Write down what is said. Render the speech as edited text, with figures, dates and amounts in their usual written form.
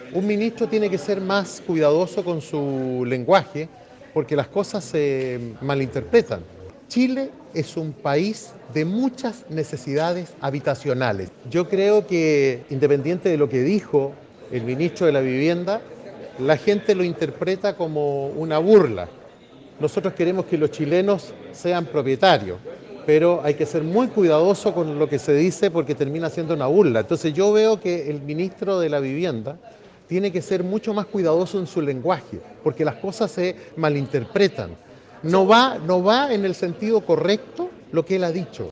Un ministro tiene que ser más cuidadoso con su lenguaje porque las cosas se malinterpretan. Chile es un país de muchas necesidades habitacionales. Yo creo que, independiente de lo que dijo el ministro de la Vivienda, la gente lo interpreta como una burla. Nosotros queremos que los chilenos sean propietarios, pero hay que ser muy cuidadoso con lo que se dice porque termina siendo una burla. Entonces yo veo que el ministro de la Vivienda tiene que ser mucho más cuidadoso en su lenguaje, porque las cosas se malinterpretan. No va en el sentido correcto lo que él ha dicho.